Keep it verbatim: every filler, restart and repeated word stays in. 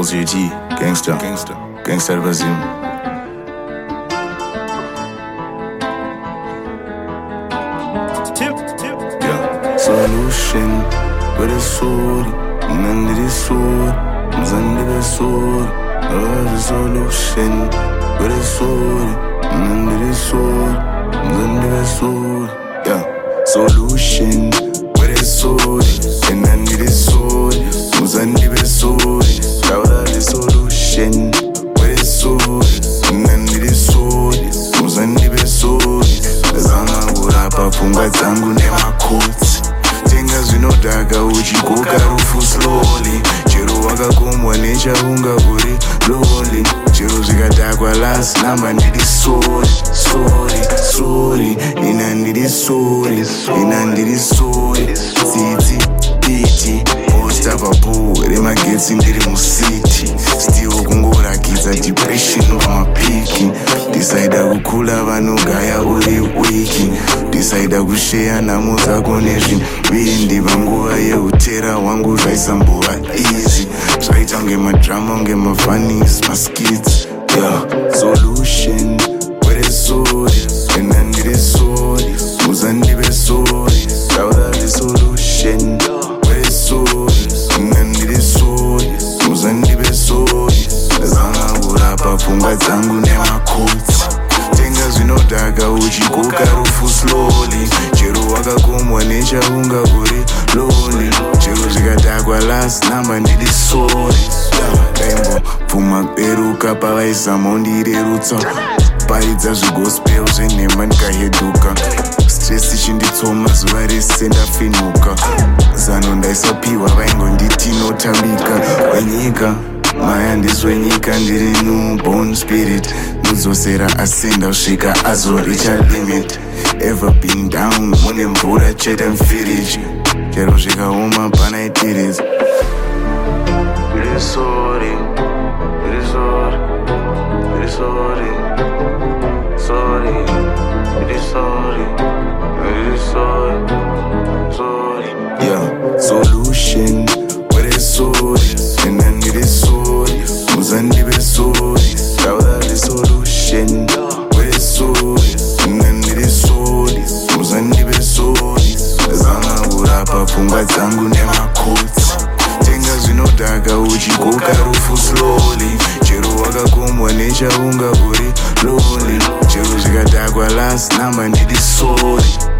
Pulse J T, Gangster, Gangster, Gangster Brasil. Yeah. Solution, with a sword, and under the sword, and under the sword. Oh, the solution, with a sword, and under the sword, and under the sword. Yeah. Solution, with a sword, and under the sword, and under the sword. Shout the solution, with a sword, and under the sword, and under the sword. Zama kurapa pfungwa dzangu nemakotsi. Tenga zvinodhaka uchikoka rufu slowly. Chero wakakomwa nechaunga uri lonely. Chero zvikadhakwa last number ndiri sorry, sorry, sorry. Ina ndiri sorry, ina ndiri sorry. Tsitsi, biti, posta papo remagetsi ndiri musiti. Still kungorakidza depression pamapiki. Decide kukula vanogaya uri wiki. Decide kushare nhamo dzako nezvibindi. Panguva yeutera hwangu zvaisambova easy. Zvaita kunge madrama kunge mafanis maskits. Yeah. Solution with a sword, and under the sword, muzandive sword. Taura the solution with a sword, and under the sword, muzandive sword. Zama kurapa pfungwa dzangu nemakotsi. Tenga zvinodhaka uchikoka rufu slowly. Chero wakakomwa nechaunga uri lonely. Chero zvikadhakwa last number ndiri sorry. Daimbo pfuma peruka pavaizama undirerutsa. Paridza zvigospel zvenhema ndikaheduka. Stress ichinditsoma zuva rese ndafinuka. Zano ndaisapiwa vaingonditi notambika. Wenyika maya ndizwenyika ndiri newborn spirit. Mudzosera asenda usvika azoricha limit. Ever been down mune mvura chete mfiriji. Chero zvikaoma panaitiridza. Really sorry, really sorry, really sorry, sorry, really sorry, really sorry, sorry. Yeah, solution with a sword, and under the sword, muzandive sword. Taura the solution with a sword, and under the sword, muzandive sword. Zama kurapa pfungwa dzangu nemakotsi. Tenga zvinodhaka uchikoka rufu slowly. Chero wakakomwa nechaunga uri lonely. Chero zvikadhakwa last number ndiri sorry.